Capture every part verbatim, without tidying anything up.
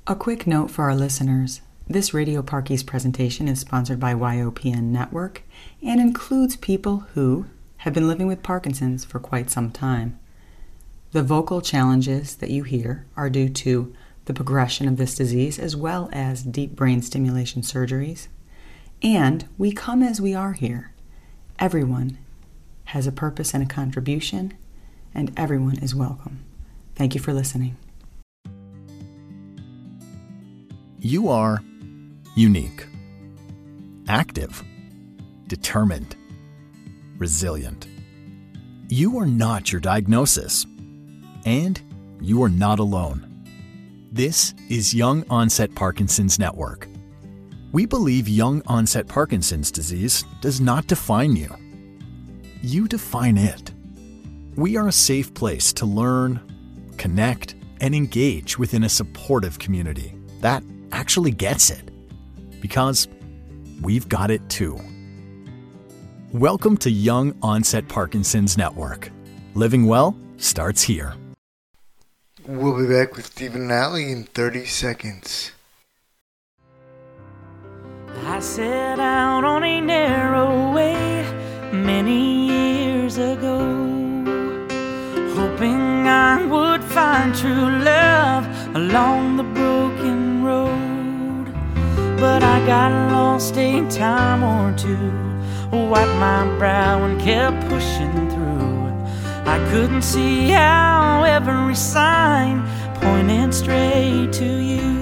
A quick note for our listeners. This Radio Parkies presentation is sponsored by Y O P N Network and includes people who have been living with Parkinson's for quite some time. The vocal challenges that you hear are due to the progression of this disease as well as deep brain stimulation surgeries. And we come as we are here. Everyone has a purpose and a contribution, and everyone is welcome. Thank you for listening. You are unique, active, determined, resilient. You are not your diagnosis, and you are not alone. This is Young Onset Parkinson's Network. We believe young onset Parkinson's disease does not define you. You define it. We are a safe place to learn, connect, and engage within a supportive community that actually gets it. Because we've got it too. Welcome to Young Onset Parkinson's Network. Living well starts here. We'll be back with Stephen and Allie in thirty seconds. I set out on a narrow way many years ago, hoping I would find true love along the broken road. But I got lost a time or two, wiped my brow and kept pushing through. I couldn't see how every sign pointed straight to you.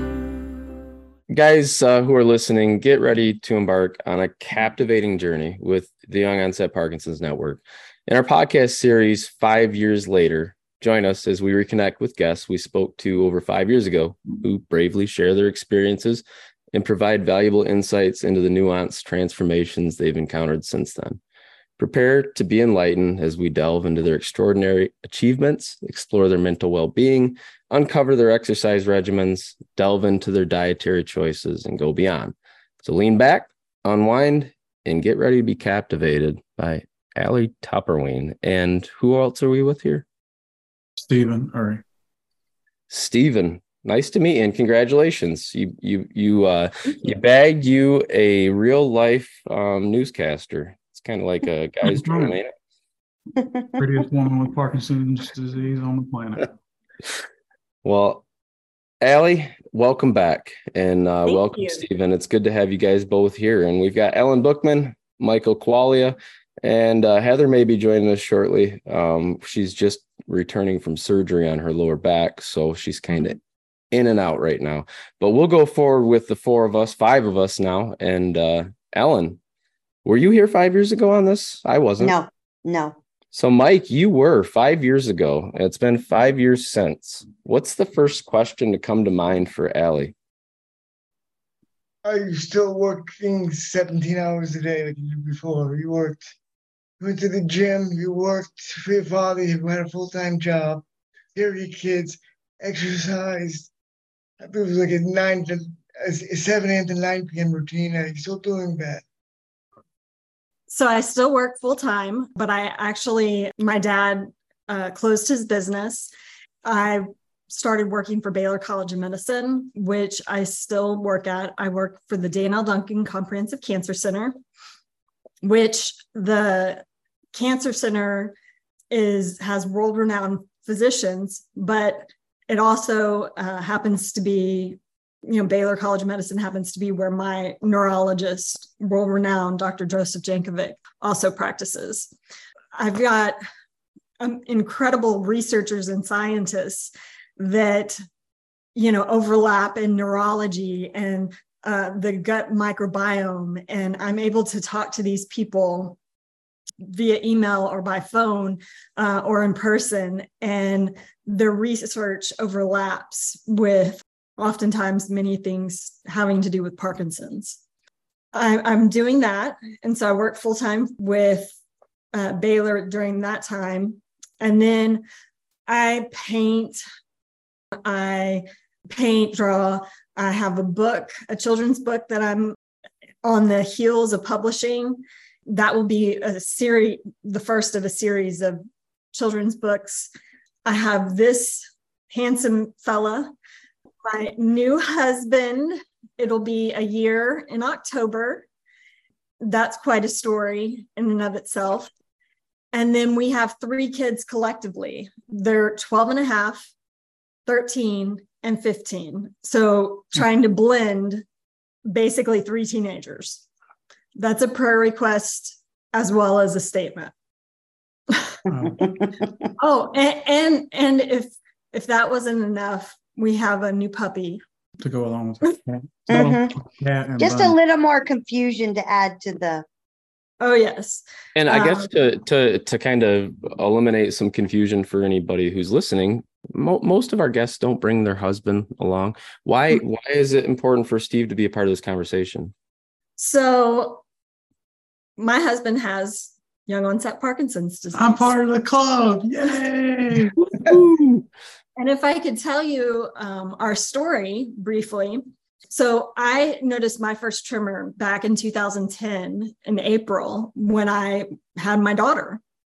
Guys uh, who are listening, get ready to embark on a captivating journey with the Young Onset Parkinson's Network. In our podcast series, Five Years Later, join us as we reconnect with guests we spoke to over five years ago who bravely share their experiences and provide valuable insights into the nuanced transformations they've encountered since then. Prepare to be enlightened as we delve into their extraordinary achievements, explore their mental well-being, uncover their exercise regimens, delve into their dietary choices, and go beyond. So lean back, unwind, and get ready to be captivated by Allie Topperwein. And who else are we with here? Stephen. All right. Stephen, nice to meet you, and congratulations. You you you uh you bagged you a real life um, newscaster. It's kind of like a guy's dream, ain't it? Prettiest woman with Parkinson's disease on the planet. Well, Allie, welcome back, and uh, welcome, you. Stephen. It's good to have you guys both here. And we've got Ellen Bookman, Michael Qualia, and uh, Heather may be joining us shortly. Um, she's just returning from surgery on her lower back, so she's kind of in and out right now. But we'll go forward with the four of us, five of us now. And uh, Ellen, were you here five years ago on this? I wasn't. No, no. So, Mike, you were five years ago. It's been five years since. What's the first question to come to mind for Allie? Are you still working seventeen hours a day like you did before? You worked, you went to the gym, you worked for your father, you had a full-time job, here are your kids, exercised. I think it was like a nine to a seven a.m. to nine p.m. routine. Are you still doing that? So I still work full time, but I actually, my dad uh, closed his business. I started working for Baylor College of Medicine, which I still work at. I work for the Dana L. Duncan Comprehensive Cancer Center, which the Cancer Center is has world-renowned physicians, but it also uh, happens to be, you know, Baylor College of Medicine happens to be where my neurologist, world-renowned Doctor Joseph Jankovic, also practices. I've got um, incredible researchers and scientists that, you know, overlap in neurology and uh, the gut microbiome. And I'm able to talk to these people via email or by phone uh, or in person. And the research overlaps with oftentimes many things having to do with Parkinson's. I, I'm doing that. And so I work full-time with uh, Baylor during that time. And then I paint, I paint, draw. I have a book, a children's book that I'm on the heels of publishing. That will be a series, the first of a series of children's books. I have this handsome fella my new husband. It'll be a year in October. That's quite a story in and of itself. And then we have three kids collectively. They're twelve and a half, thirteen, and fifteen. So trying to blend basically three teenagers. That's a prayer request as well as a statement. Oh, and, and and if if that wasn't enough, we have a new puppy to go along with it. Mm-hmm. Yeah, just a little more confusion to add to the. Oh yes, and I um, guess to to to kind of eliminate some confusion for anybody who's listening, mo- most of our guests don't bring their husband along. Why why is it important for Steve to be a part of this conversation? So, my husband has young onset Parkinson's disease. I'm part of the club. Yay! And if I could tell you um, our story briefly. So I noticed my first tremor back in two thousand ten in April when I had my daughter.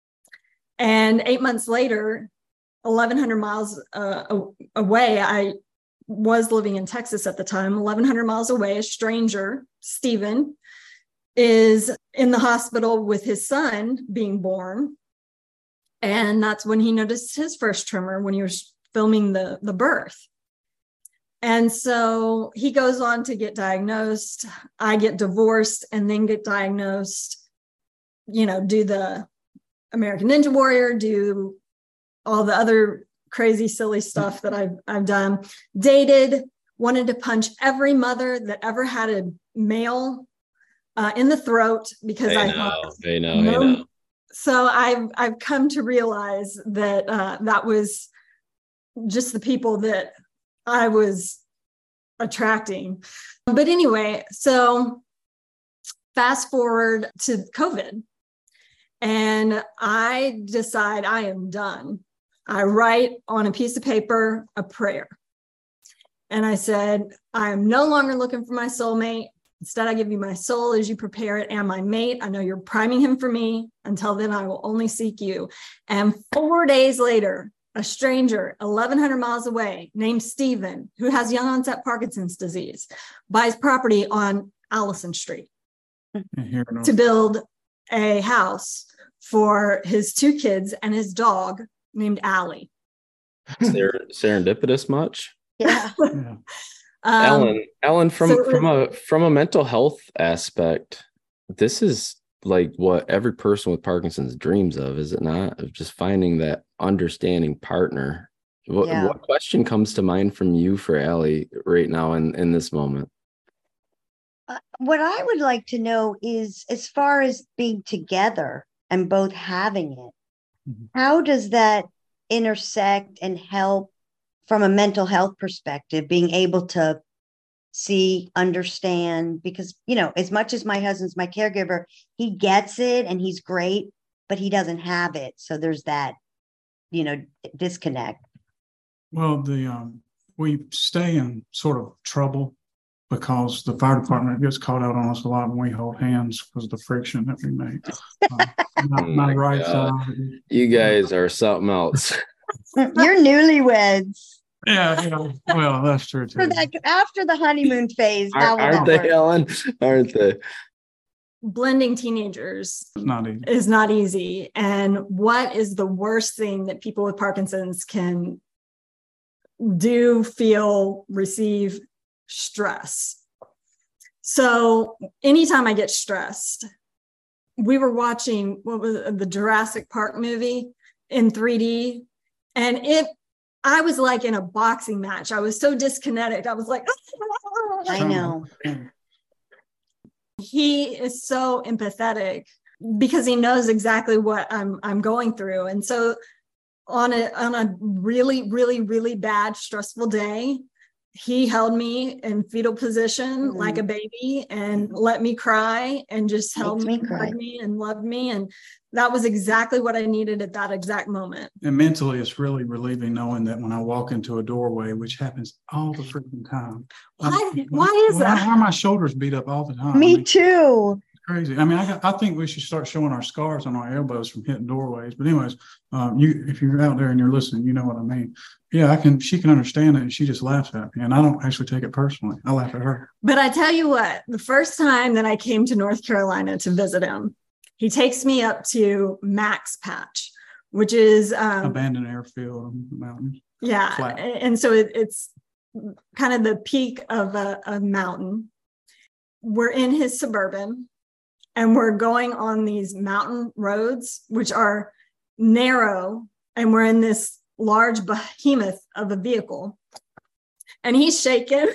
And eight months later, eleven hundred miles uh, away, I was living in Texas at the time, eleven hundred miles away, a stranger, Stephen, is in the hospital with his son being born. And that's when he noticed his first tremor when he was filming the, the birth. And so he goes on to get diagnosed. I get divorced and then get diagnosed, you know, do the American Ninja Warrior, do all the other crazy, silly stuff that I've, I've done. Dated, wanted to punch every mother that ever had a male uh, in the throat because I, I know, thought, I know, no. I know. So I've, I've come to realize that uh, that was just the people that I was attracting. But anyway, so fast forward to COVID, and I decide I am done. I write on a piece of paper a prayer. And I said, I am no longer looking for my soulmate. Instead, I give you my soul as you prepare it and my mate. I know you're priming him for me. Until then, I will only seek you. And four days later, a stranger eleven hundred miles away named Stephen, who has young onset Parkinson's disease, buys property on Allison Street to build a house for his two kids and his dog named Allie. Ser- serendipitous much? Yeah. Yeah. Um, Ellen, Ellen, from so- from a from a mental health aspect, this is like what every person with Parkinson's dreams of, is it not? Of just finding that understanding partner. What, Yeah. what question comes to mind from you for Allie right now in, in this moment? Uh, what I would like to know is, as far as being together and both having it, Mhm. how does that intersect and help from a mental health perspective, being able to see, understand? Because, you know, as much as my husband's my caregiver, he gets it and he's great, but he doesn't have it. So there's that, you know, disconnect. Well, the um, we stay in sort of trouble because the fire department gets called out on us a lot when we hold hands because of the friction that we make. Um, my, Oh my my right God. side. You guys are something else. You're newlyweds. Yeah, yeah. Well, that's true too. For that, after the honeymoon phase, how Aren't, will aren't that they, work? Ellen? Aren't they? blending teenagers It's not easy. is not easy. And what is the worst thing that people with Parkinson's can do, feel, receive? Stress. So anytime I get stressed, we were watching what was it, the Jurassic Park movie in three D, and it I was like in a boxing match. I was so disconnected. I was like, I know. he is so empathetic because he knows exactly what I'm I'm going through. And so on a on a really, really, really bad, stressful day, he held me in fetal position Mhm. like a baby and let me cry and just held Makes me, me cry. hugged me and loved me. And that was exactly what I needed at that exact moment. And mentally, it's really relieving knowing that when I walk into a doorway, which happens all the freaking time. Why- I'm- why is why, that? Why are my shoulders beat up all the time? I Me mean, too. crazy. I mean, I, got, I think we should start showing our scars on our elbows from hitting doorways. But anyways, um, you if you're out there and you're listening, you know what I mean. Yeah, I can. She can understand it, and she just laughs at me, and I don't actually take it personally. I laugh at her. But I tell you what, the first time that I came to North Carolina to visit him, he takes me up to Max Patch, which is um, abandoned airfield on the mountains. Yeah, Flat. And so it, it's kind of the peak of a, a mountain. We're in his Suburban. And we're going on these mountain roads, which are narrow, and we're in this large behemoth of a vehicle. And he's shaking.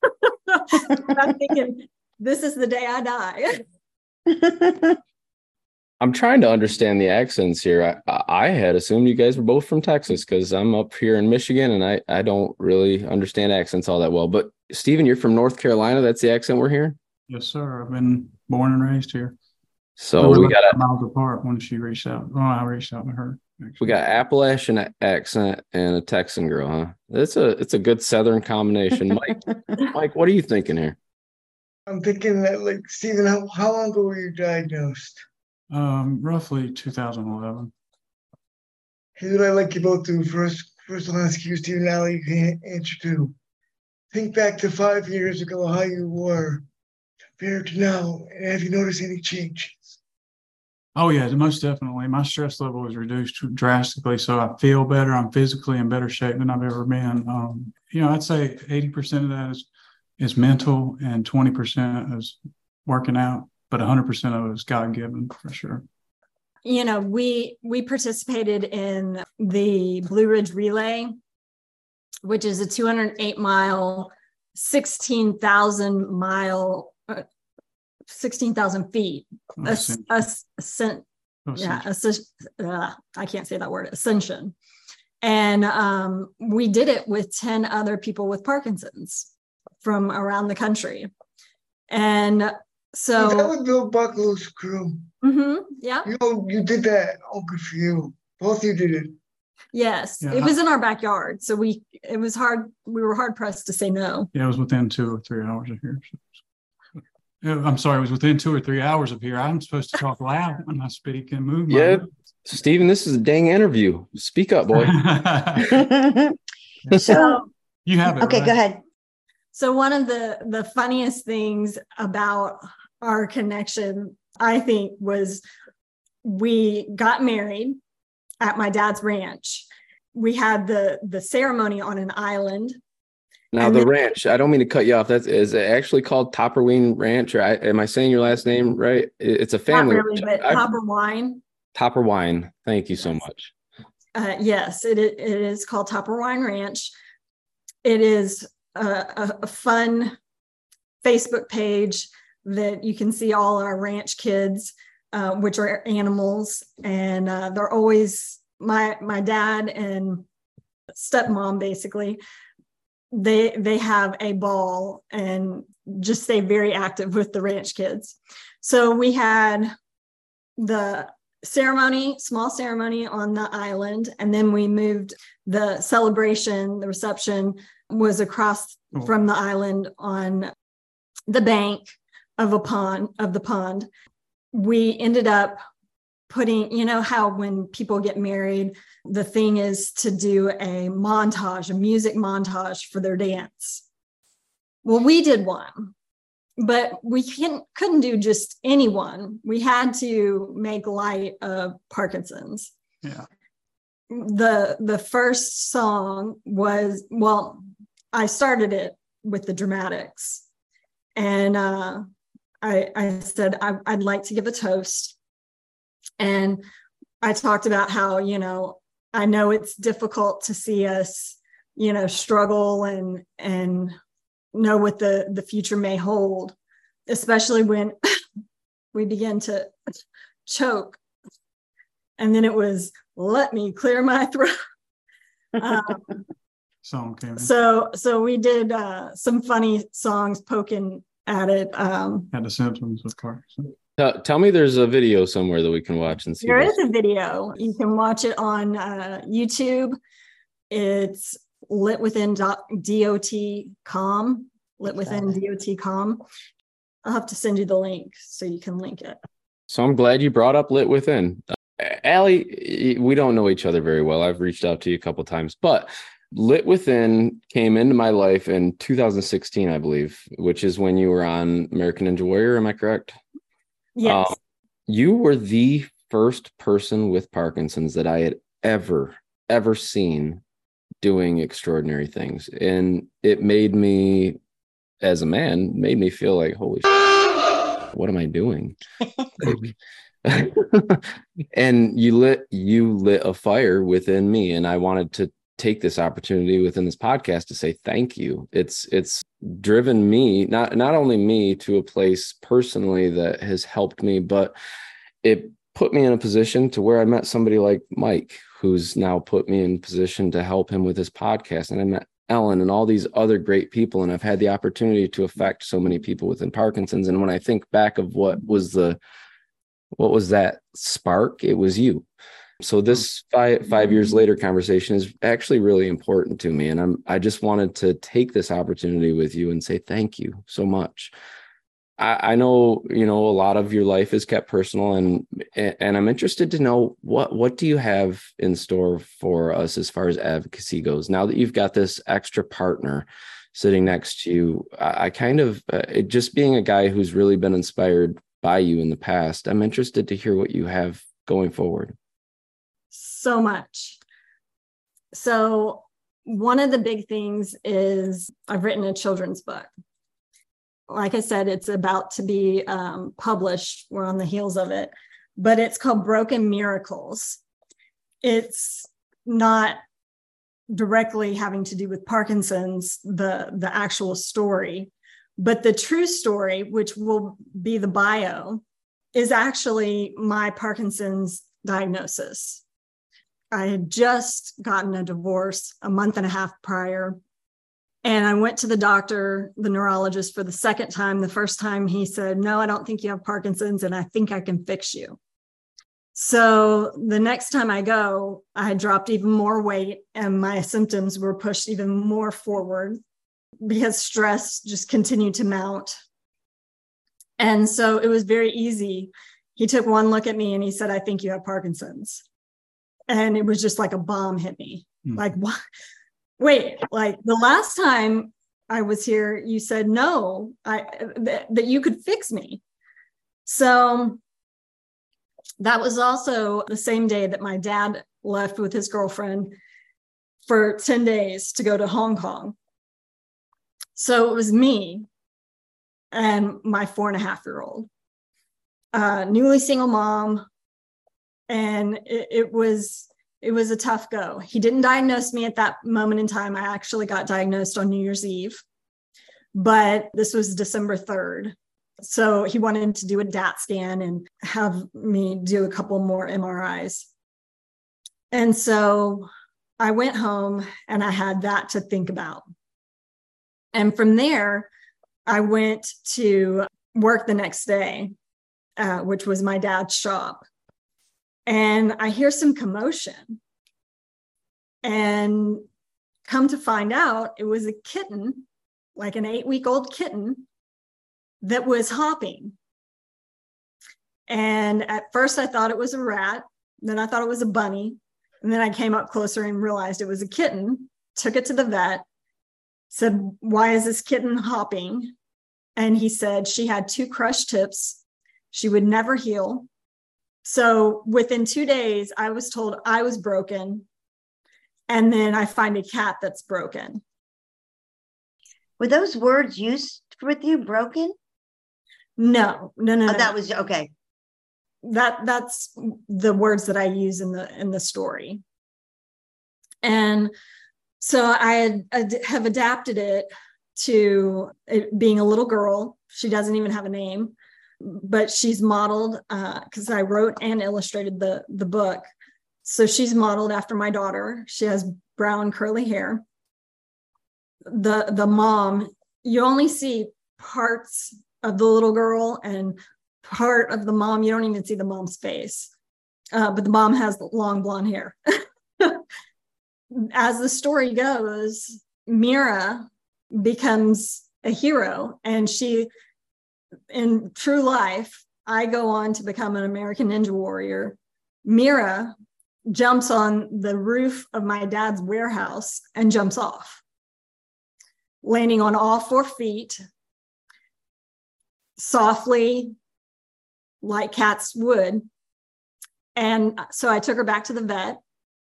I'm thinking, this is the day I die. I'm trying to understand the accents here. I, I had assumed you guys were both from Texas because I'm up here in Michigan, and I, I don't really understand accents all that well. But Stephen, you're from North Carolina. That's the accent we're hearing? Yes, sir. I've been born and raised here. So we, we got a miles apart when she reached out. Oh, I reached out to her. Actually. We got Appalachian accent and a Texan girl, huh? It's a it's a good Southern combination. Mike, Mike, what are you thinking here? I'm thinking that, like, Stephen, how, how long ago were you diagnosed? Um, roughly two thousand eleven. Here's what I like you both do. First, first I'll ask you, Stephen, now you can answer too. Think back to five years ago, how you were compared to now, and have you noticed any changes? Oh, yeah, most definitely. My stress level was reduced drastically, so I feel better. I'm physically in better shape than I've ever been. Um, you know, I'd say eighty percent of that is, is mental and twenty percent is working out, but one hundred percent of it is God-given for sure. You know, we we participated in the Blue Ridge Relay, which is a two hundred eight mile, sixteen thousand mile, uh, sixteen thousand feet. Ascension. Ascent, yeah, asc- uh, I can't say that word, ascension. And um, we did it with ten other people with Parkinson's from around the country. And so that was Bill Bucklow's crew. Mm-hmm, yeah. You know, you did that. Oh, good for you. Both of you did it. Yes. Yeah. It was in our backyard. So we, it was hard. We were hard pressed to say no. Yeah, it was within two or three hours of here. I'm sorry, it was within two or three hours of here. I'm supposed to talk loud when I speak and move. Yeah, Stephen, this is a dang interview. Speak up, boy. So you have it. Okay, right? Go ahead. So one of the the funniest things about our connection, I think, was we got married at my dad's ranch. We had the the ceremony on an island. Now, the ranch, I don't mean to cut you off. That's is it actually called Topperwine Ranch? Or I, am I saying your last name right? It's a family. Not really, but Topperwine. Topperwine. Thank you so much. Uh, yes, it, it is called Topperwine Ranch. It is a, a, a fun Facebook page that you can see all our ranch kids, uh, which are animals. And uh, they're always, my my dad and stepmom, basically, they they have a ball and just stay very active with the ranch kids. So we had the ceremony, small ceremony on the island, and then we moved the celebration, the reception was across oh. from the island on the bank of a pond, of the pond. We ended up putting, you know how when people get married, the thing is to do a montage, a music montage for their dance. Well, we did one, but we couldn't, couldn't do just any one. We had to make light of Parkinson's. Yeah. The, the first song was, well, I started it with the dramatics. And uh, I, I said, I, I'd like to give a toast. And I talked about how, you know, I know it's difficult to see us, you know, struggle and and know what the, the future may hold, especially when we begin to choke. And then it was, let me clear my throat. um, Song came in. So, so we did uh, some funny songs poking at it. Um, Had the symptoms of Parkinson's. Tell, tell me there's a video somewhere that we can watch and see. There this. is a video. You can watch it on uh, YouTube. It's lit within dot com, lit within dot com. I'll have to send you the link so you can link it. So I'm glad you brought up Lit Within. Uh, Allie, we don't know each other very well. I've reached out to you a couple of times, but Lit Within came into my life in two thousand sixteen, I believe, which is when you were on American Ninja Warrior. Am I correct? Yes. Um, you were the first person with Parkinson's that I had ever, ever seen doing extraordinary things. And it made me, as a man, made me feel like, holy shit, what am I doing? Like, and you lit, you lit a fire within me. And I wanted to take this opportunity within this podcast to say thank you. It's, it's driven me, not, not only me to a place personally that has helped me, but it put me in a position to where I met somebody like Mike, who's now put me in position to help him with his podcast. And I met Ellen and all these other great people. And I've had the opportunity to affect so many people within Parkinson's. And when I think back of what was the, what was that spark? It was you. So this five, five years later conversation is actually really important to me. And I'm, I just wanted to take this opportunity with you and say, thank you so much. I, I know, you know, a lot of your life is kept personal, and, and I'm interested to know what, what do you have in store for us as far as advocacy goes? Now that you've got this extra partner sitting next to you, I, I kind of, uh, it, just being a guy who's really been inspired by you in the past, I'm interested to hear what you have going forward. So much. So one of the big things is I've written a children's book. Like I said, it's about to be um, published. We're on the heels of it, but it's called Broken Miracles. It's not directly having to do with Parkinson's, the, the actual story, but the true story, which will be the bio, is actually my Parkinson's diagnosis. I had just gotten a divorce a month and a half prior. And I went to the doctor, the neurologist, for the second time. The first time he said, no, I don't think you have Parkinson's, and I think I can fix you. So the next time I go, I had dropped even more weight and my symptoms were pushed even more forward because stress just continued to mount. And so it was very easy. He took one look at me and he said, I think you have Parkinson's. And it was just like a bomb hit me. Mm. Like, what? Wait, like the last time I was here, you said no, I th- that you could fix me. So that was also the same day that my dad left with his girlfriend for ten days to go to Hong Kong. So it was me and my four and a half year old, uh, newly single mom. And it, it was It was a tough go. He didn't diagnose me at that moment in time. I actually got diagnosed on New Year's Eve, but this was December third. So he wanted to do a D A T scan and have me do a couple more M R Is. And so I went home and I had that to think about. And from there, I went to work the next day, uh, which was my dad's shop. And I hear some commotion, and come to find out it was a kitten, like an eight week old kitten that was hopping. And at first I thought it was a rat. Then I thought it was a bunny. And then I came up closer and realized it was a kitten, took it to the vet, said, why is this kitten hopping? And he said she had two crushed hips. She would never heal. So within two days, I was told I was broken. And then I find a cat that's broken. Were those words used with you, broken? No, no, no. Oh, no. that was, okay. That that's the words that I use in the, in the story. And so I had, ad- have adapted it to it being a little girl. She doesn't even have a name. But she's modeled, because uh, I wrote and illustrated the, the book. So she's modeled after my daughter. She has brown curly hair. The, the mom, you only see parts of the little girl and part of the mom. You don't even see the mom's face. Uh, but the mom has long blonde hair. As the story goes, Mira becomes a hero, and she in true life, I go on to become an American Ninja Warrior. Mira jumps on the roof of my dad's warehouse and jumps off, landing on all four feet, softly, like cats would. And so I took her back to the vet.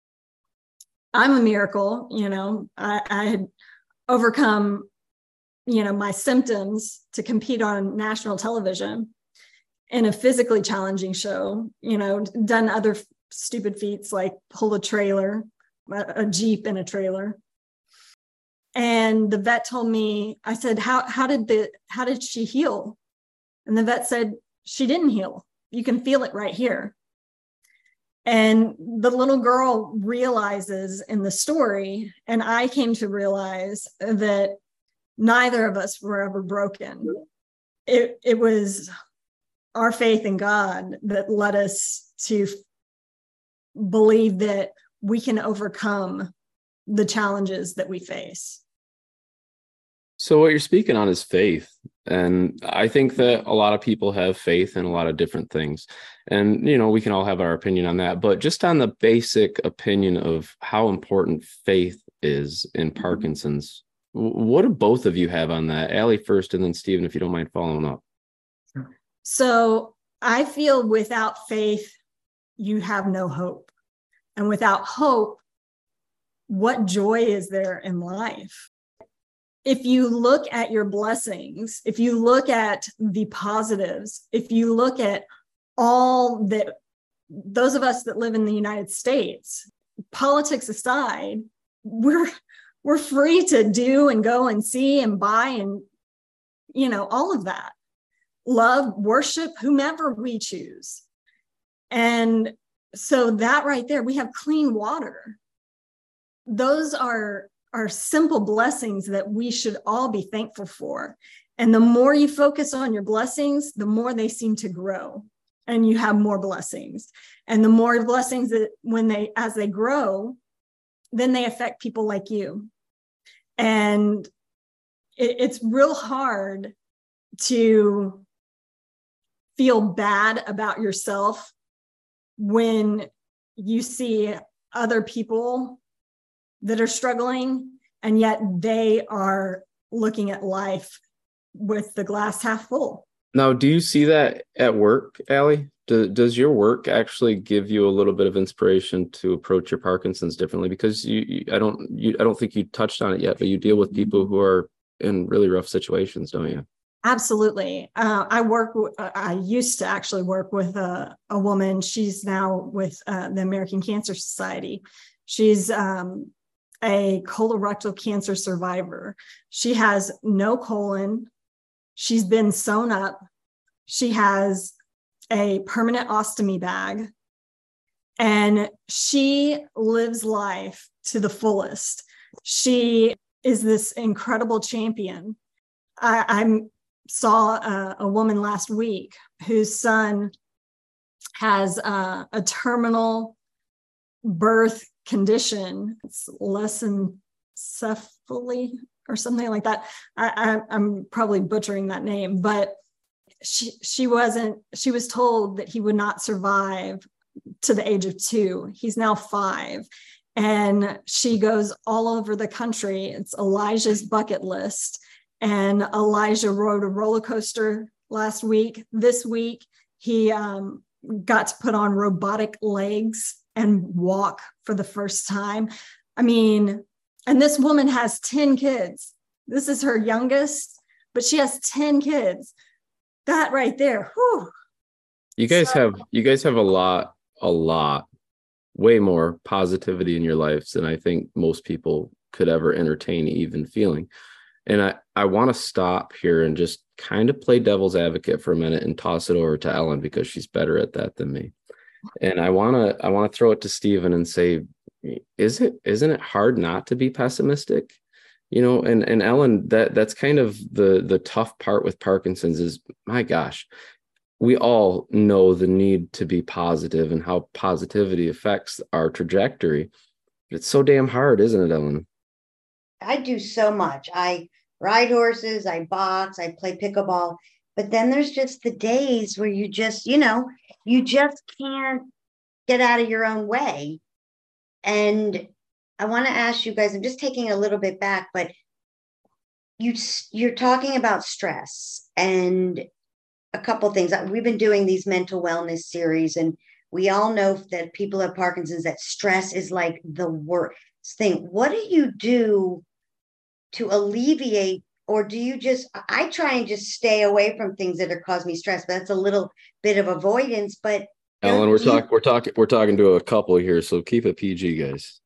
I'm a miracle, you know, I, I had overcome, you know, my symptoms to compete on national television in a physically challenging show, you know, done other f- stupid feats like pull a trailer, a, a Jeep in a trailer. And the vet told me, I said, how, how did the, how did she heal? And the vet said, she didn't heal. You can feel it right here. And the little girl realizes in the story, and I came to realize that neither of us were ever broken. It, it was our faith in God that led us to f- believe that we can overcome the challenges that we face. So what you're speaking on is faith. And I think that a lot of people have faith in a lot of different things. And, you know, we can all have our opinion on that. But just on the basic opinion of how important faith is in Parkinson's, what do both of you have on that? Allie first, and then Stephen, if you don't mind following up. So I feel without faith, you have no hope. And without hope, what joy is there in life? If you look at your blessings, if you look at the positives, if you look at all that, those of us that live in the United States, politics aside, we're we're free to do and go and see and buy and, you know, all of that. Love, worship, whomever we choose. And so that right there, we have clean water. Those are are simple blessings that we should all be thankful for. And the more you focus on your blessings, the more they seem to grow and you have more blessings. And the more blessings that when they, as they grow, then they affect people like you. And it, it's real hard to feel bad about yourself when you see other people that are struggling, and yet they are looking at life with the glass half full. Now, do you see that at work, Allie? Do, does your work actually give you a little bit of inspiration to approach your Parkinson's differently? Because you, you I don't, you, I don't think you touched on it yet, but you deal with people who are in really rough situations, don't you? Absolutely. Uh, I work. W- I used to actually work with a, a woman. She's now with uh, the American Cancer Society. She's um, a colorectal cancer survivor. She has no colon. She's been sewn up. She has a permanent ostomy bag, and she lives life to the fullest. She is this incredible champion. I I'm, saw a, a woman last week whose son has uh, a terminal birth condition. It's Lesencephaly or something like that. I, I, I'm probably butchering that name, but she she wasn't. She was told that he would not survive to the age of two. He's now five, and she goes all over the country. It's Elijah's bucket list, and Elijah rode a roller coaster last week. This week, he um, got to put on robotic legs and walk for the first time. I mean, and this woman has ten kids. This is her youngest, but she has ten kids. That right there. Whew. You guys So- have, you guys have a lot, a lot, way more positivity in your lives than I think most people could ever entertain even feeling. And I, I want to stop here and just kind of play devil's advocate for a minute and toss it over to Ellen, because she's better at that than me. And I want to, I want to throw it to Stephen and say, is it, isn't it hard not to be pessimistic? You know, and, and Ellen, that that's kind of the, the tough part with Parkinson's is, my gosh, we all know the need to be positive and how positivity affects our trajectory. It's so damn hard, isn't it, Ellen? I do so much. I ride horses, I box, I play pickleball, But then there's just the days where you just, you know, you just can't get out of your own way. And I want to ask you guys, I'm just taking a little bit back, but you, you're talking about stress and a couple things. We've been doing these mental wellness series, and we all know that people have Parkinson's, that stress is like the worst thing. What do you do to alleviate, or do you just, I try and just stay away from things that are causing me stress, but that's a little bit of avoidance. But Ellen, we're talking, we're talking, we're talking to a couple here, so keep it P G, guys.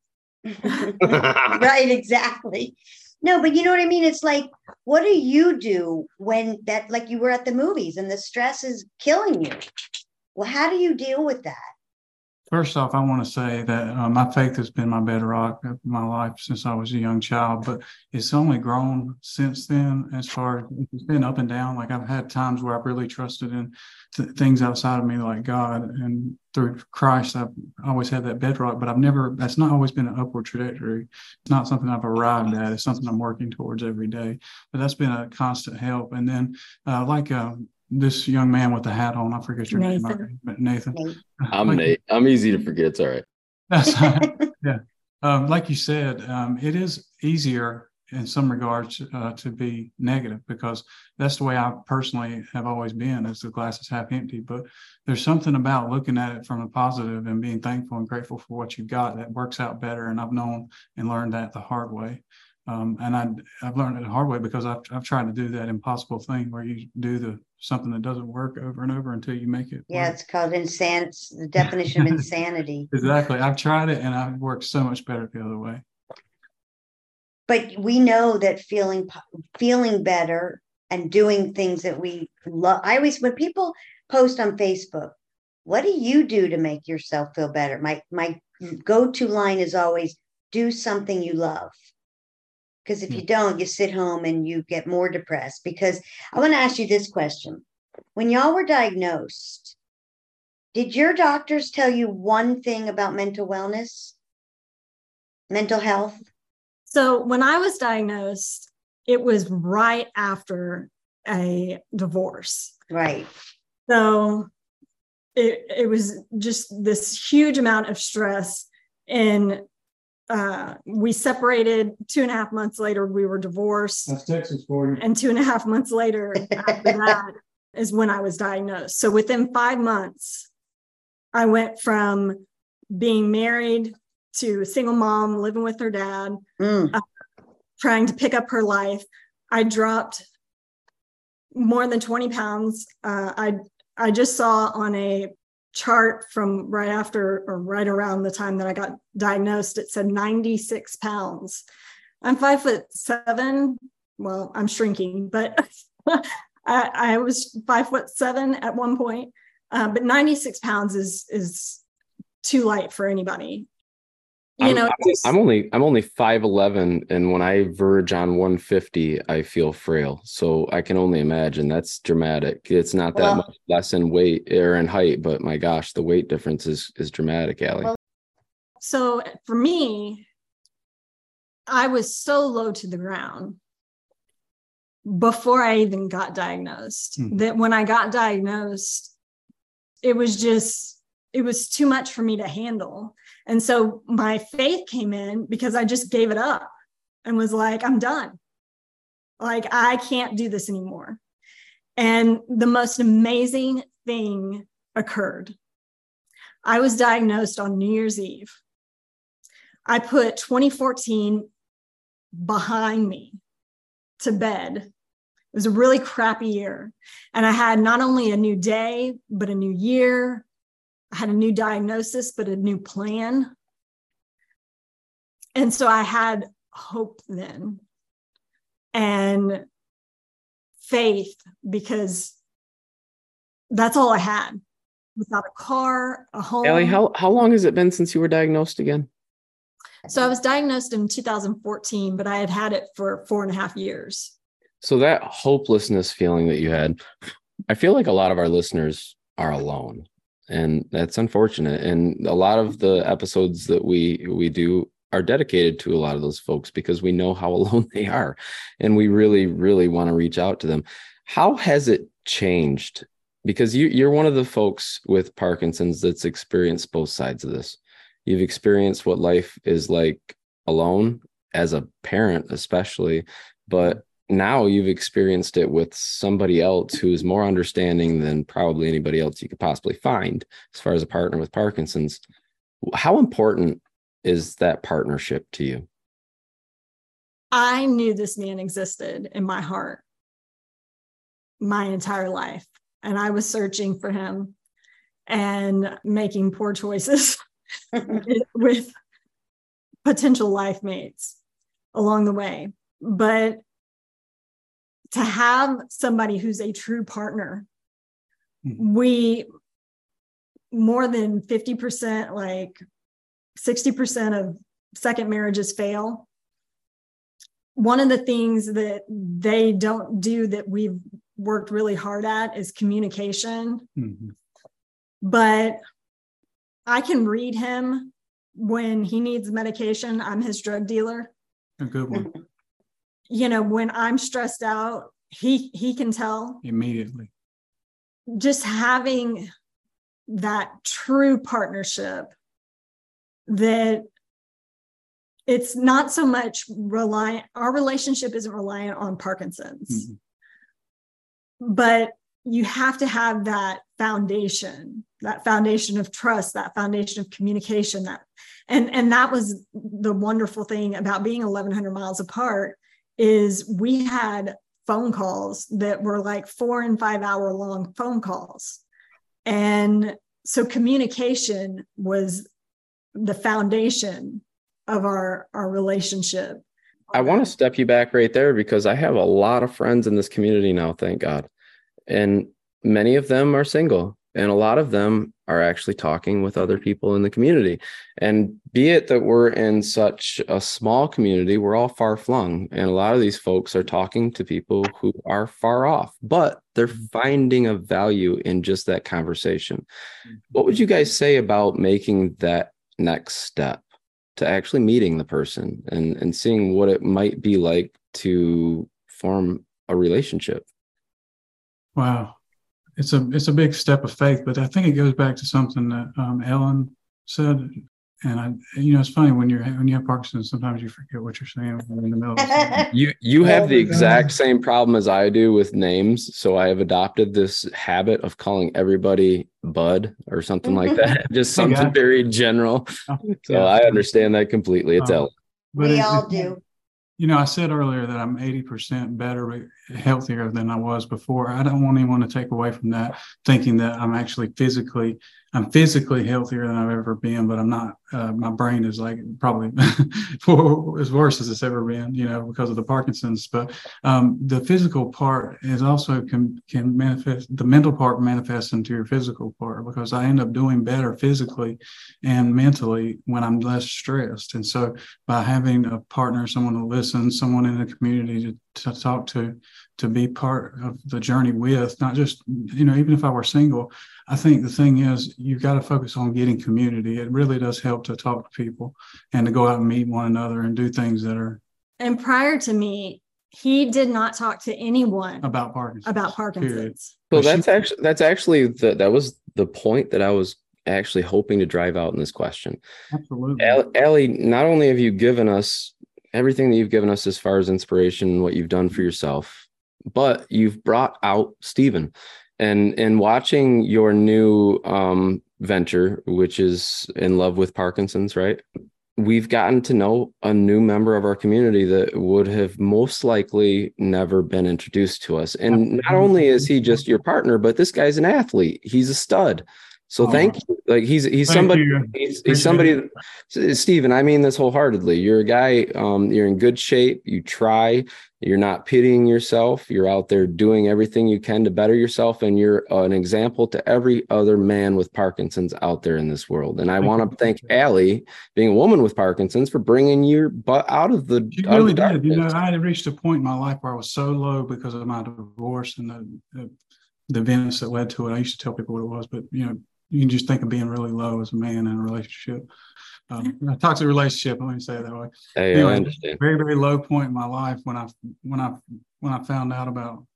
Right, exactly. No, but you know what I mean? It's like, what do you do when that, like you were at the movies and the stress is killing you? Well, how do you deal with that? First off, I want to say that uh, my faith has been my bedrock of my life since I was a young child, but it's only grown since then. As far as it's been up and down, like I've had times where I've really trusted in th- things outside of me, like God, and through Christ, I've always had that bedrock, but I've never, that's not always been an upward trajectory. It's not something I've arrived at. It's something I'm working towards every day, but that's been a constant help. And then uh, like, uh, this young man with the hat on, I forget your Nathan. name, but Nathan. I'm like, Nate. I'm easy to forget. It's all right. That's yeah. Um, like you said, um, it is easier in some regards uh, to be negative, because that's the way I personally have always been, as the glass is half empty. But there's something about looking at it from a positive and being thankful and grateful for what you've got that works out better. And I've known and learned that the hard way. Um, and I, I've learned it the hard way because I've, I've tried to do that impossible thing where you do the something that doesn't work over and over until you make it Yeah, work. it's called insanity. It's the definition of insanity. Exactly. I've tried it and I've worked so much better the other way. But we know that feeling feeling better and doing things that we love. I always, when people post on Facebook, what do you do to make yourself feel better? My my go-to line is always, do something you love. Because if you don't, you sit home and you get more depressed. Because I want to ask you this question. When y'all were diagnosed, did your doctors tell you one thing about mental wellness, mental health? So when I was diagnosed, it was right after a divorce. Right. So it, it was just this huge amount of stress. And Uh, we separated. Two and a half months later, we were divorced. That's Texas for you. And two and a half months later, after that, is when I was diagnosed. So within five months, I went from being married to a single mom, living with her dad, Mm. uh, trying to pick up her life. I dropped more than twenty pounds. Uh, I I just saw on a chart from right after or right around the time that I got diagnosed, it said ninety-six pounds. I'm five foot seven. Well, I'm shrinking, but I, I was five foot seven at one point. Uh, but ninety-six pounds is is too light for anybody. You I'm, know, I'm, I'm only I'm only five eleven, and when I verge on one fifty, I feel frail. So I can only imagine. That's dramatic. It's not that Well, much less in weight or in height, but my gosh, the weight difference is is dramatic, Allie. Well, so for me, I was so low to the ground before I even got diagnosed Hmm. that when I got diagnosed, it was just, it was too much for me to handle. And so my faith came in because I just gave it up and was like, I'm done. Like, I can't do this anymore. And the most amazing thing occurred. I was diagnosed on New Year's Eve. I put twenty fourteen behind me to bed. It was a really crappy year. And I had not only a new day, but a new year. I had a new diagnosis, but a new plan. And so I had hope then and faith, because that's all I had. Without a car, a home. Allie, how how long has it been since you were diagnosed again? So I was diagnosed in two thousand fourteen, but I had had it for four and a half years. So that hopelessness feeling that you had, I feel like a lot of our listeners are alone, and that's unfortunate. And a lot of the episodes that we we do are dedicated to a lot of those folks because we know how alone they are, and we really, really want to reach out to them. How has it changed? Because you, you're one of the folks with Parkinson's that's experienced both sides of this. You've experienced what life is like alone as a parent, especially, but now you've experienced it with somebody else who's more understanding than probably anybody else you could possibly find as far as a partner with Parkinson's. How important is that partnership to you? I knew this man existed in my heart my entire life, and I was searching for him and making poor choices with potential life mates along the way. But to have somebody who's a true partner, mm-hmm. we more than fifty percent, like sixty percent of second marriages fail. One of the things that they don't do that we've worked really hard at is communication. Mm-hmm. But I can read him when he needs medication. I'm his drug dealer. A good one. You know, when I'm stressed out, he he can tell immediately. Just having that true partnership, that it's not so much reliant, our relationship isn't reliant on Parkinson's, mm-hmm. but you have to have that foundation, that foundation of trust, that foundation of communication. That, and, and that was the wonderful thing about being eleven hundred miles apart, is we had phone calls that were like four and five hour long phone calls. And so communication was the foundation of our, our relationship. I want to step you back right there, because I have a lot of friends in this community now, thank God. And many of them are single, and a lot of them are actually talking with other people in the community. And be it that we're in such a small community, we're all far flung. And a lot of these folks are talking to people who are far off, but they're finding a value in just that conversation. What would you guys say about making that next step to actually meeting the person and, and seeing what it might be like to form a relationship? Wow. It's a it's a big step of faith, but I think it goes back to something that um, Ellen said. And I, you know, it's funny when you're when you have Parkinson's, sometimes you forget what you're saying in the middle of something. You you have the exact same problem as I do with names. So I have adopted this habit of calling everybody Bud or something like that, just something very general. So I understand that completely. It's um, Ellen. We all do. You know, I said earlier that I'm eighty percent better, healthier than I was before. I don't want anyone to take away from that, thinking that I'm actually physically, I'm physically healthier than I've ever been, but I'm not. Uh, my brain is like probably as worse as it's ever been, you know, because of the Parkinson's. But um, the physical part is also can can manifest. The mental part manifests into your physical part, because I end up doing better physically and mentally when I'm less stressed. And so by having a partner, someone to listen, someone in the community to, to talk to, to be part of the journey with, not just, you know, even if I were single, I think the thing is you've got to focus on getting community. It really does help to talk to people and to go out and meet one another and do things that are. And prior to me, he did not talk to anyone about Parkinson's. About Parkinson's. So that's actually that's actually the, that was the point that I was actually hoping to drive out in this question. Absolutely. Allie, not only have you given us everything that you've given us as far as inspiration, what you've done for yourself, but you've brought out Stephen. And in watching your new um, venture, which is In Love with Parkinson's, right? We've gotten to know a new member of our community that would have most likely never been introduced to us. And not only is he just your partner, but this guy's an athlete. He's a stud. So thank you. Like he's he's Thank somebody you. he's, he's somebody Stephen, I mean this wholeheartedly. You're a guy, um, you're in good shape, you try, you're not pitying yourself, you're out there doing everything you can to better yourself, and you're uh, an example to every other man with Parkinson's out there in this world. And I want to thank Allie, being a woman with Parkinson's, for bringing your butt out of the She really did. You know, I had reached a point in my life where I was so low because of my divorce and the, the, the events that led to it. I used to tell people what it was, but you know, you can just think of being really low as a man in a relationship, um, a toxic relationship. Let me say it that way. Hey, anyway, I understand. Very, very low point in my life when I when I when I found out about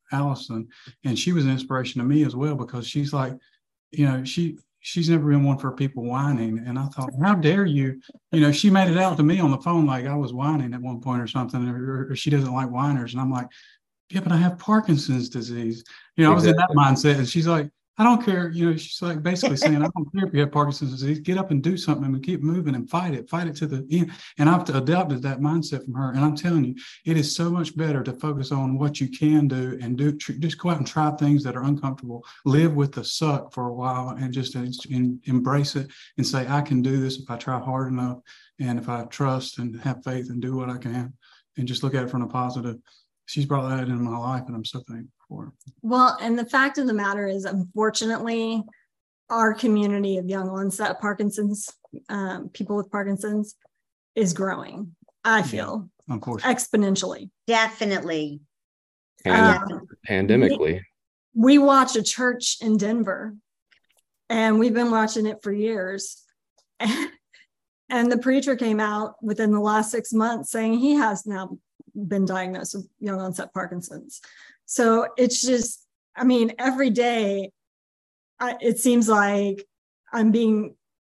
Allison, and she was an inspiration to me as well, because she's like, you know, she she's never been one for people whining. And I thought, how dare you? You know, she made it out to me on the phone like I was whining at one point or something, or, or she doesn't like whiners. And I'm like, yeah, but I have Parkinson's disease. You know, exactly. I was in that mindset. And she's like, I don't care. You know, she's like basically saying, I don't care if you have Parkinson's disease. Get up and do something and keep moving and fight it. Fight it to the end. And I've adopted that mindset from her. And I'm telling you, it is so much better to focus on what you can do and do. Tr- just go out and try things that are uncomfortable. Live with the suck for a while and just uh, in, embrace it and say, I can do this if I try hard enough, and if I trust and have faith and do what I can, and just look at it from a positive. She's brought that into my life, and I'm so thankful for it. Well, and the fact of the matter is, unfortunately, our community of young onset Parkinson's, um, people with Parkinson's, is growing, I feel, yeah, unfortunately. Exponentially. Definitely. Pand- um, pandemically. We, we watch a church in Denver, and we've been watching it for years. And, and the preacher came out within the last six months saying he has now been diagnosed with young onset Parkinson's. So it's just, I mean, every day I, it seems like I'm being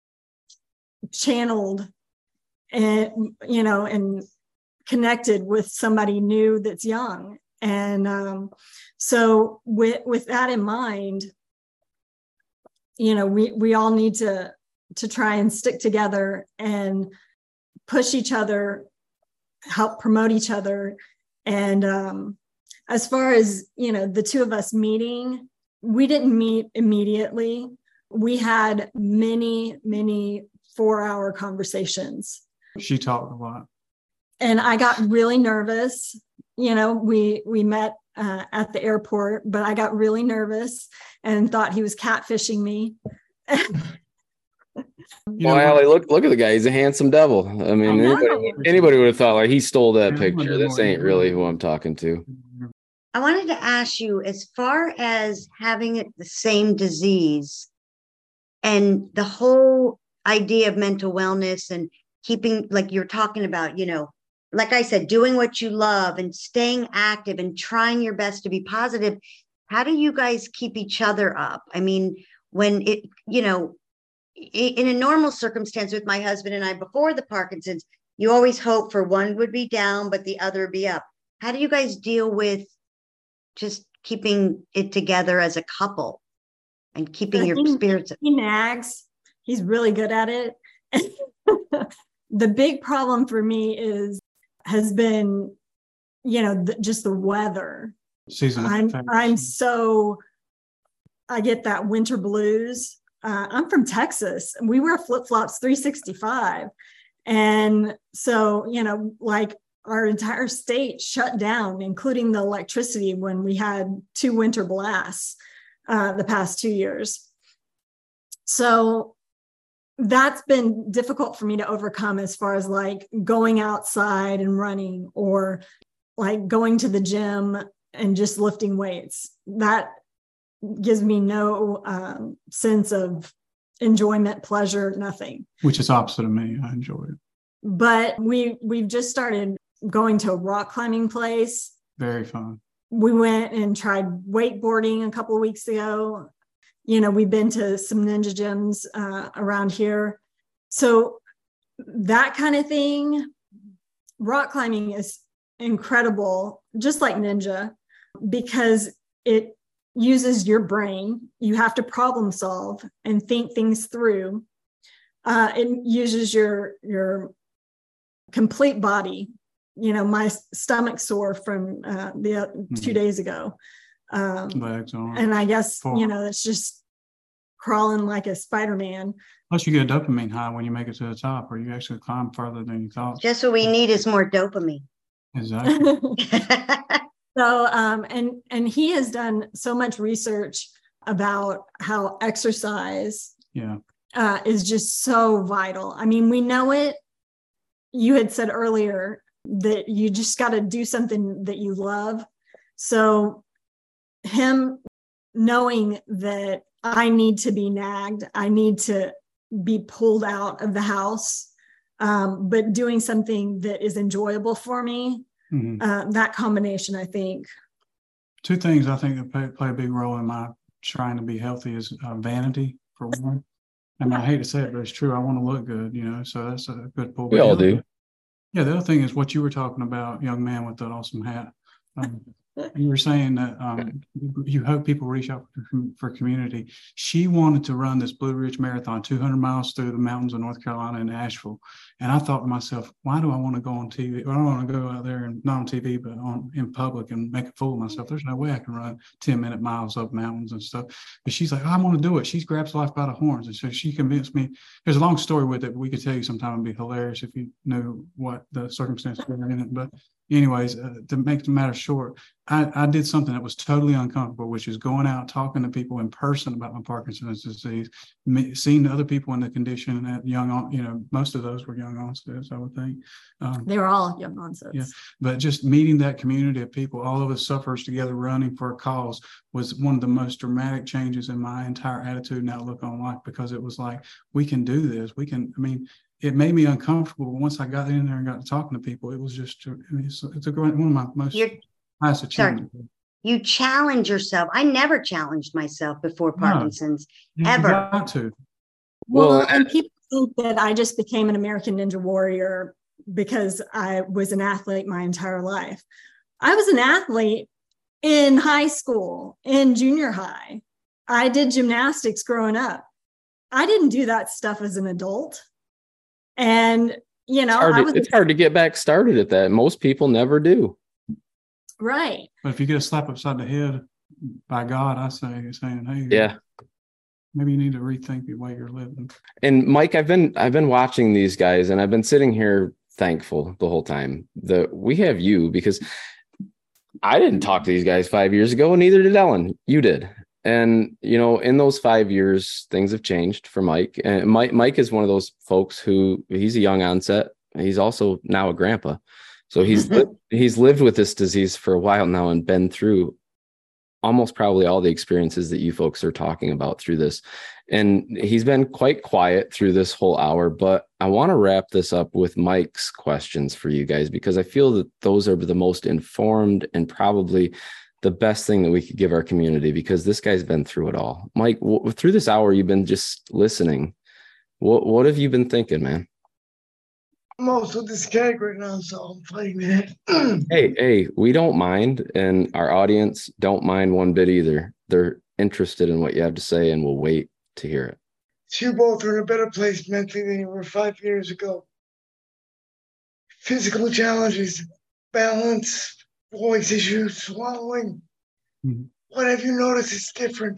channeled and, you know, and connected with somebody new that's young. And um, so with, with that in mind, you know, we, we all need to, to try and stick together and push each other, help promote each other. And um, as far as, you know, the two of us meeting, we didn't meet immediately. We had many, many four hour conversations. She talked a lot. And I got really nervous. You know, we, we met uh, at the airport, but I got really nervous and thought he was catfishing me. You well, Allie, look look at the guy. He's a handsome devil. I mean, I anybody, anybody would have thought like he stole that picture. This ain't really who I'm talking to. I wanted to ask you, as far as having the same disease and the whole idea of mental wellness and keeping, like you're talking about, you know, like I said, doing what you love and staying active and trying your best to be positive. How do you guys keep each other up? I mean, when it, you know, in a normal circumstance with my husband and I before the Parkinson's, you always hope for one would be down, but the other would be up. How do you guys deal with just keeping it together as a couple and keeping your spirits up? He nags. He's really good at it. The big problem for me is, has been, you know, the, just the weather. Season I'm, I'm so, I get that winter blues. Uh, I'm from Texas and we wear flip-flops three sixty-five. And so, you know, like our entire state shut down, including the electricity when we had two winter blasts uh, the past two years. So that's been difficult for me to overcome as far as like going outside and running or like going to the gym and just lifting weights. That gives me no um, sense of enjoyment, pleasure, nothing. Which is opposite of me. I enjoy it. But we, we've just started going to a rock climbing place. Very fun. We went and tried wakeboarding a couple of weeks ago. You know, we've been to some ninja gyms uh, around here. So that kind of thing, rock climbing is incredible, just like ninja, because it uses your brain. You have to problem solve and think things through. Uh, it uses your, your complete body. You know, my stomach sore from uh, the uh, mm-hmm. two days ago. Um, Legs on. And I guess, Four. you know, it's just crawling like a Spider-Man. Plus you get a dopamine high when you make it to the top, or you actually climb further than you thought. Just what we need is more dopamine. Exactly. So, um, and, and he has done so much research about how exercise yeah. uh, is just so vital. I mean, we know it. You had said earlier that you just got to do something that you love. So him knowing that I need to be nagged, I need to be pulled out of the house, um, but doing something that is enjoyable for me. Mm-hmm. Uh, that combination, I think. two things I think that play, play a big role in my trying to be healthy is uh, vanity, for one. And I hate to say it, but it's true. I want to look good, you know, so that's a good pull. We all do. Yeah, the other thing is what you were talking about, young man with that awesome hat. Um, you were saying that um, you hope people reach out for, for community. She wanted to run this Blue Ridge Marathon, two hundred miles through the mountains of North Carolina and Asheville. And I thought to myself, why do I want to go on T V? Well, I don't want to go out there and not on T V, but on in public and make a fool of myself. There's no way I can run ten minute miles up mountains and stuff. But she's like, I want to do it. She grabs life by the horns. And so she convinced me. There's a long story with it, but we could tell you sometime. It'd be hilarious if you knew what the circumstances were in it. But anyways, uh, to make the matter short, I, I did something that was totally uncomfortable, which is going out, talking to people in person about my Parkinson's disease, me, seeing other people in the condition at young, you know, most of those were young onsets, I would think. Um, They were all young onsets. yeah, but just meeting that community of people, all of us sufferers together running for a cause, was one of the most dramatic changes in my entire attitude and outlook on life, because it was like, we can do this. We can, I mean, it made me uncomfortable. But once I got in there and got to talking to people, it was just, I mean, it's, it's a great, one of my most You're, highest achievements. you challenge yourself. I never challenged myself before Parkinson's, You ever. got to. Well, Well, and people think that I just became an American Ninja Warrior because I was an athlete my entire life. I was an athlete in high school, in junior high. I did gymnastics growing up. I didn't do that stuff as an adult. And, you know, It's hard, I to, was it's hard to get back started at that. Most people never do. right. But if you get a slap upside the head by God, I say, saying, hey, Yeah. maybe you need to rethink the way you're living. And Mike, I've been I've been watching these guys, and I've been sitting here thankful the whole time that we have you, because I didn't talk to these guys five years ago, and neither did Ellen. You did. And, you know, in those five years, things have changed for Mike. And Mike, Mike is one of those folks who, he's a young onset. He's also now a grandpa. So he's li- he's lived with this disease for a while now and been through almost probably all the experiences that you folks are talking about through this. And he's been quite quiet through this whole hour, but I want to wrap this up with Mike's questions for you guys, because I feel that those are the most informed and probably the best thing that we could give our community, because this guy's been through it all. Mike, w- through this hour, you've been just listening. What, what have you been thinking, man? I'm also dysgenic right now, so I'm fighting that. Hey, hey, we don't mind, and our audience don't mind one bit either. They're interested in what you have to say, and we'll wait to hear it. You both are in a better place mentally than you were five years ago. Physical challenges, balance, voice issues, swallowing. Mhm. What have you noticed is different?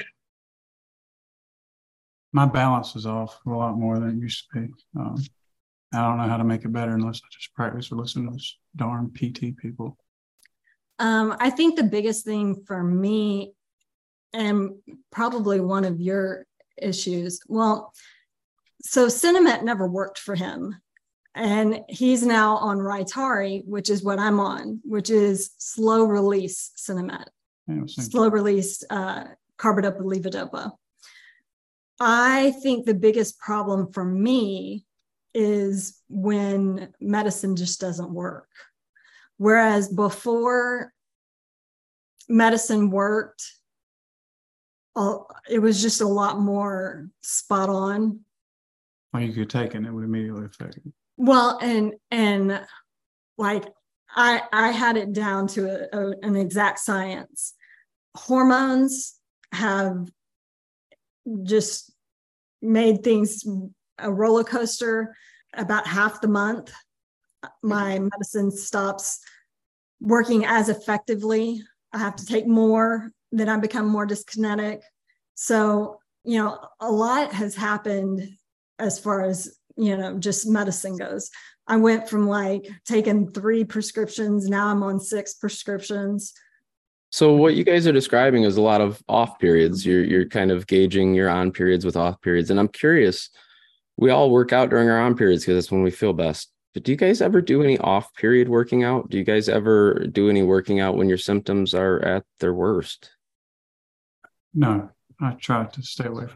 My balance is off a lot more than it used to be. Um, I don't know how to make it better unless I just practice or listen to those darn P T people. Um, I think the biggest thing for me, and probably one of your issues, well, so Cinemet never worked for him. And he's now on Rytary, which is what I'm on, which is slow release Cinemet, Yeah, same. slow release uh, carbidopa levodopa. I think the biggest problem for me is when medicine just doesn't work. Whereas before medicine worked, uh, it was just a lot more spot on. Well, you could take it and it would immediately affect you. Well, and and like I I had it down to a, a, an exact science. Hormones have just made things a roller coaster. About half the month, my medicine stops working as effectively. I have to take more, then I become more dyskinetic. So, you know, a lot has happened as far as, you know, just medicine goes. I went from like taking three prescriptions, now I'm on six prescriptions. So what you guys are describing is a lot of off periods. You're you're kind of gauging your on periods with off periods. And I'm curious, we all work out during our on periods because that's when we feel best. But do you guys ever do any off period working out? Do you guys ever do any working out when your symptoms are at their worst? No, I try to stay away from that.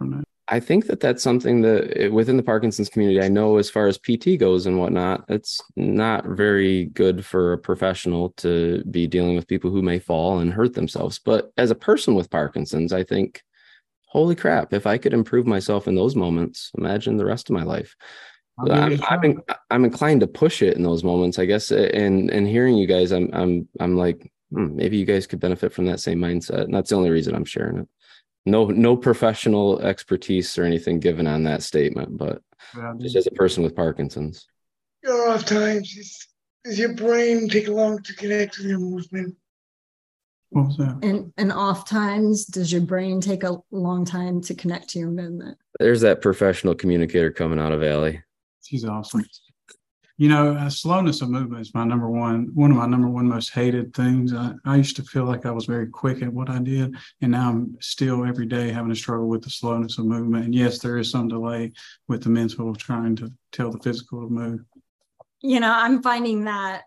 I think that that's something that within the Parkinson's community, I know as far as P T goes and whatnot, it's not very good for a professional to be dealing with people who may fall and hurt themselves. But as a person with Parkinson's, I think, holy crap, if I could improve myself in those moments, imagine the rest of my life. I'm, I'm, in, I'm inclined to push it in those moments, I guess. And and hearing you guys, I'm I'm I'm like, hmm, maybe you guys could benefit from that same mindset. And that's the only reason I'm sharing it. No, no professional expertise or anything given on that statement, but yeah, just as a person with Parkinson's. Your off times is, is your brain take long to connect with your movement. What was that? And and off times, does your brain take a long time to connect to your movement? There's that professional communicator coming out of Allie. She's awesome. You know, uh, slowness of movement is my number one, one of my number one most hated things. I, I used to feel like I was very quick at what I did, and now I'm still every day having to struggle with the slowness of movement. And yes, there is some delay with the mental trying to tell the physical to move. You know, I'm finding that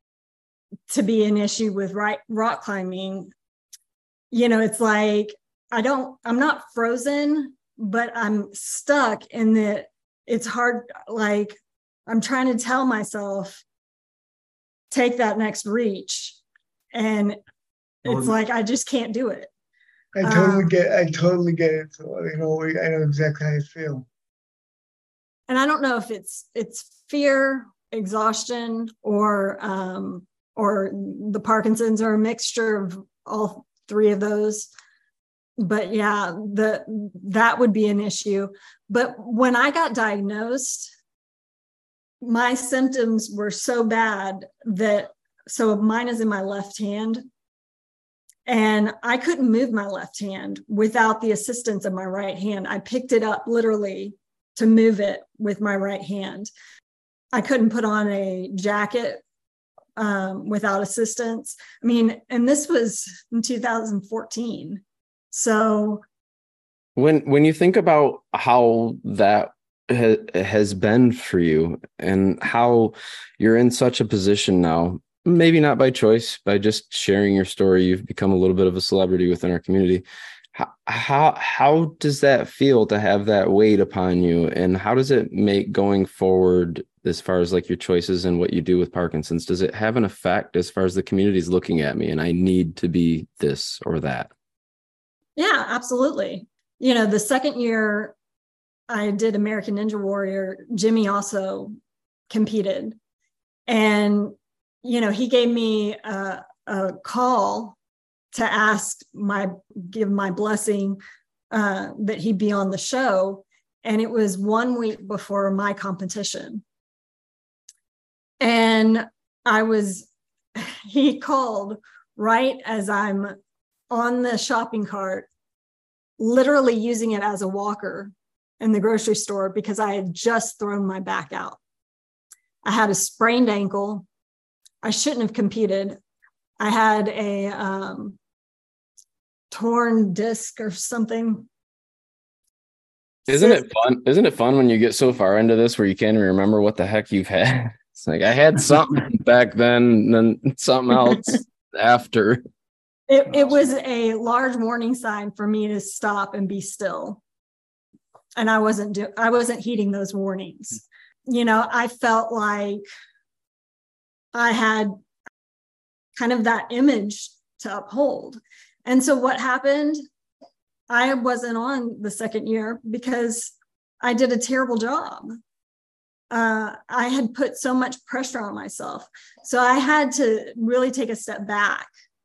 to be an issue with right, rock climbing. You know, it's like, I don't, I'm not frozen, but I'm stuck in that it's hard, like, I'm trying to tell myself, take that next reach. And it's like, I just can't do it. I totally um, get I totally get it. So, you know, I know exactly how you feel. And I don't know if it's it's fear, exhaustion, or um, or the Parkinson's, or a mixture of all three of those. But yeah, the that would be an issue. But when I got diagnosed, my symptoms were so bad that, so mine is in my left hand, and I couldn't move my left hand without the assistance of my right hand. I picked it up literally to move it with my right hand. I couldn't put on a jacket um, without assistance. I mean, and this was in two thousand fourteen. So when, when you think about how that has been for you and how you're in such a position now, maybe not by choice, by just sharing your story, you've become a little bit of a celebrity within our community. How, how, how does that feel to have that weight upon you? And how does it make going forward as far as like your choices and what you do with Parkinson's? Does it have an effect as far as the community's looking at me and I need to be this or that? Yeah, absolutely. You know, the second year I did American Ninja Warrior, Jimmy also competed. And, you know, he gave me a, a call to ask my, give my blessing uh, that he'd be on the show. And it was one week before my competition. And I was, he called right as I'm on the shopping cart, literally using it as a walker in the grocery store because I had just thrown my back out. I had a sprained ankle. I shouldn't have competed. I had a um, torn disc or something. Isn't so, it fun? Isn't it fun when you get so far into this where you can't even remember what the heck you've had? It's like, I had something back then and then something else after. It, it was a large warning sign for me to stop and be still. And I wasn't do, I wasn't heeding those warnings. You know, I felt like I had kind of that image to uphold. And so what happened? I wasn't on the second year because I did a terrible job. Uh, I had put so much pressure on myself. So I had to really take a step back.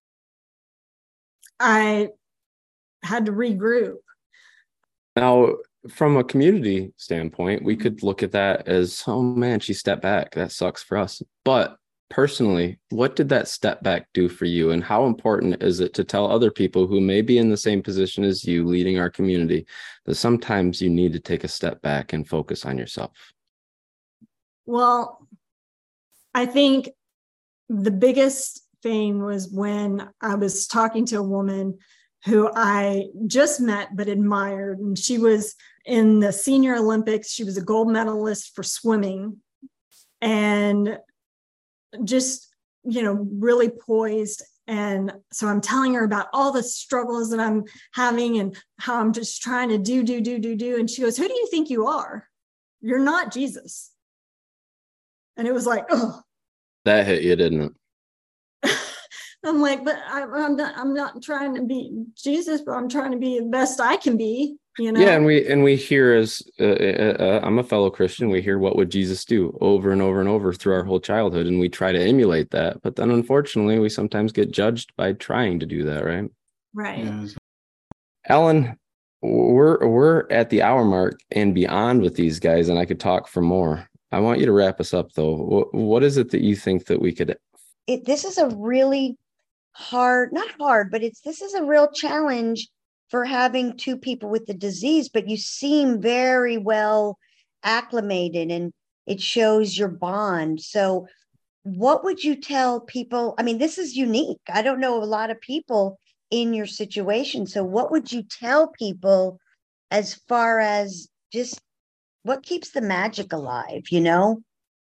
I had to regroup. Now, from a community standpoint, we could look at that as, oh man, she stepped back. That sucks for us. But personally, what did that step back do for you? And how important is it to tell other people who may be in the same position as you leading our community that sometimes you need to take a step back and focus on yourself? Well, I think the biggest thing was when I was talking to a woman who I just met but admired, and she was in the Senior Olympics. She was a gold medalist for swimming and just, you know, really poised. And so I'm telling her about all the struggles that I'm having and how I'm just trying to do, do, do, do, do. And she goes, who do you think you are? You're not Jesus. And it was like, oh. That hit you, didn't it? I'm like, but I, I'm not, I'm not trying to be Jesus, but I'm trying to be the best I can be, you know? Yeah. And we, and we hear as uh, uh, I'm a fellow Christian, we hear what would Jesus do over and over and over through our whole childhood. And we try to emulate that. But then unfortunately, we sometimes get judged by trying to do that. Right. Right. Yeah. Ellen, we're, we're at the hour mark and beyond with these guys, and I could talk for more. I want you to wrap us up though. What, what is it that you think that we could, It, this is a really hard, not hard, but it's, this is a real challenge for having two people with the disease, but you seem very well acclimated and it shows your bond. So what would you tell people? I mean, this is unique. I don't know a lot of people in your situation. So what would you tell people as far as just what keeps the magic alive, you know?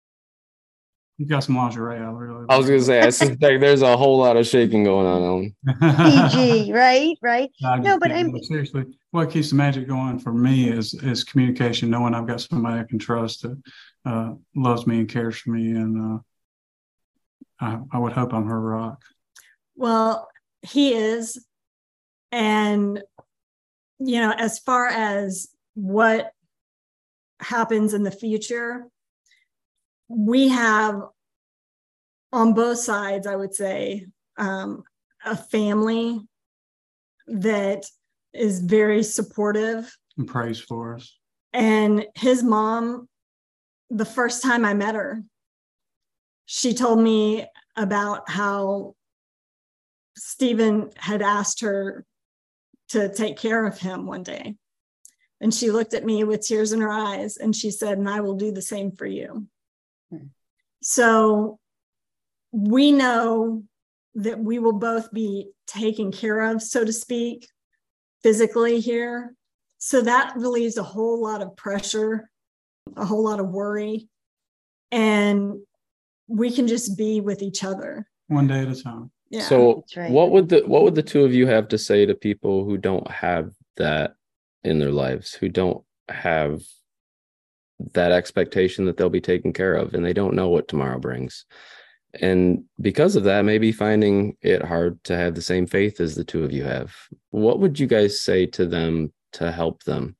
You got some lingerie. I really. I was going to say, I suspect there's a whole lot of shaking going on, Ellen. P G, right? Right. No, No, but I'm seriously, what keeps the magic going for me is is communication, knowing I've got somebody I can trust that uh, loves me and cares for me. And uh, I, I would hope I'm her rock. Well, he is. And, you know, as far as what happens in the future, we have on both sides, I would say, um, a family that is very supportive And prays for us. And his mom, the first time I met her, she told me about how Stephen had asked her to take care of him one day. And she looked at me with tears in her eyes and she said, and I will do the same for you. Hmm. So we know that we will both be taken care of, so to speak, physically here. So that relieves a whole lot of pressure, a whole lot of worry. And we can just be with each other. One day at a time. Yeah. So right. what would the what would the two of you have to say to people who don't have that in their lives, who don't have that expectation that they'll be taken care of and they don't know what tomorrow brings? And because of that, maybe finding it hard to have the same faith as the two of you have. What would you guys say to them to help them?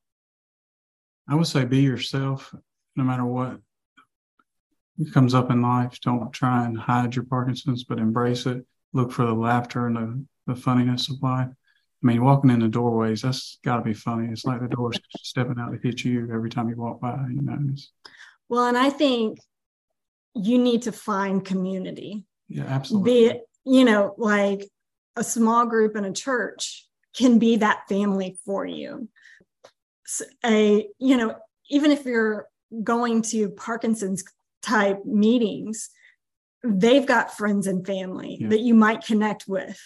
I would say be yourself, no matter what comes up in life. Don't try and hide your Parkinson's, but embrace it. Look for the laughter and the, the funniness of life. I mean, walking in the doorways, that's got to be funny. It's like the door's stepping out to hit you every time you walk by, you know. Well, and I think you need to find community. Yeah, absolutely. Be it, you know, like a small group in a church can be that family for you. A, you know, even if you're going to Parkinson's type meetings, they've got friends and family yeah. that you might connect with.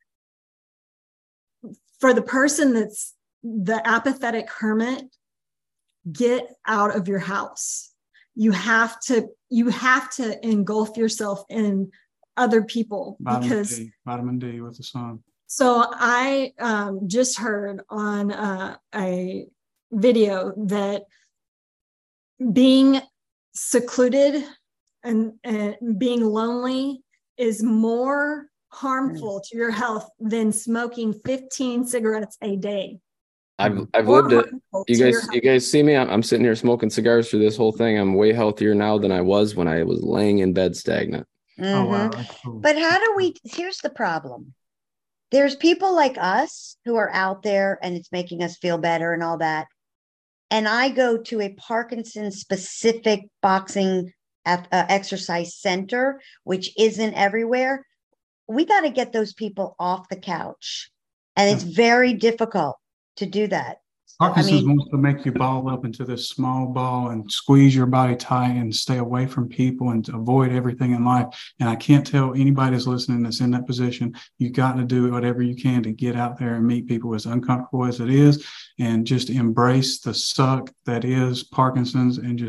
For the person that's the apathetic hermit, get out of your house. You have to, you have to engulf yourself in other people. Vitamin because D, vitamin D with the sun. So I um, just heard on uh, a video that being secluded and, and being lonely is more harmful to your health than smoking fifteen cigarettes a day. I've I've lived it. You guys, you guys see me? I'm, I'm sitting here smoking cigars through this whole thing. I'm way healthier now than I was when I was laying in bed stagnant. Mm-hmm. Oh wow! That's cool. But how do we? Here's the problem. There's people like us who are out there, and it's making us feel better and all that. And I go to a Parkinson's specific boxing at, uh, exercise center, which isn't everywhere. We got to get those people off the couch. And it's very difficult to do that. Parkinson's I mean, wants to make you ball up into this small ball and squeeze your body tight and stay away from people and to avoid everything in life. And I can't tell anybody that's listening that's in that position, you got to do whatever you can to get out there and meet people, as uncomfortable as it is, and just embrace the suck that is Parkinson's and just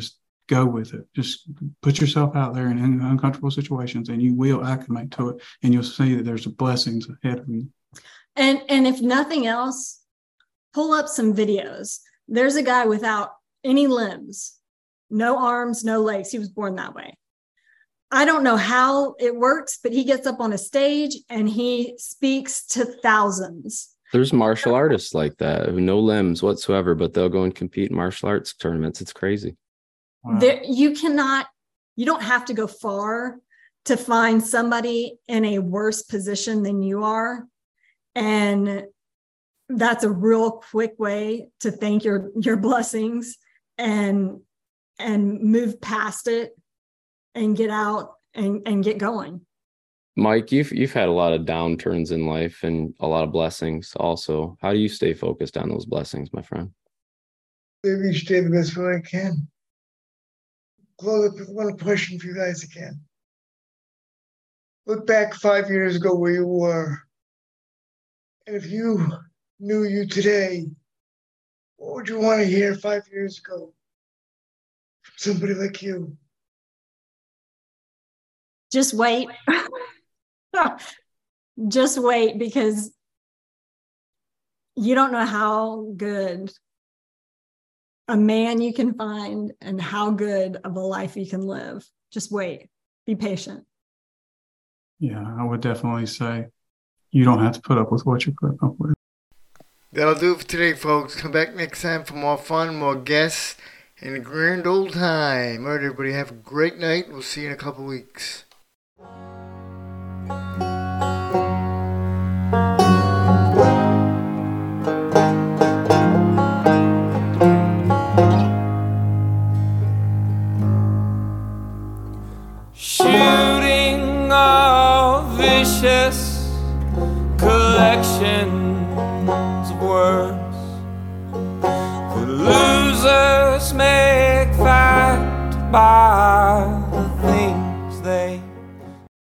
go with it. Just put yourself out there in, in uncomfortable situations, and you will acclimate to it, and you'll see that there's blessings ahead of you. And and if nothing else, pull up some videos. There's a guy without any limbs, no arms, no legs. He was born that way. I don't know how it works, but he gets up on a stage and he speaks to thousands. There's martial artists like that who no limbs whatsoever, but they'll go and compete in martial arts tournaments. It's crazy. Wow. There, you cannot, you don't have to go far to find somebody in a worse position than you are. And that's a real quick way to thank your, your blessings and, and move past it and get out and, and get going. Mike, you've you've had a lot of downturns in life and a lot of blessings also. How do you stay focused on those blessings, my friend? Maybe each day the best way I can. Close up with one question for you guys again. Look back five years ago where you were. And if you knew you today, what would you want to hear five years ago from somebody like you? Just wait. Just wait, because you don't know how good a man you can find and how good of a life you can live. Just wait. Be patient. Yeah, I would definitely say you don't have to put up with what you're putting up with. That'll do it for today, folks. Come back next time for more fun, more guests, and a grand old time. All right, everybody, have a great night. We'll see you in a couple weeks. Shooting all vicious collections of words. The losers make fact by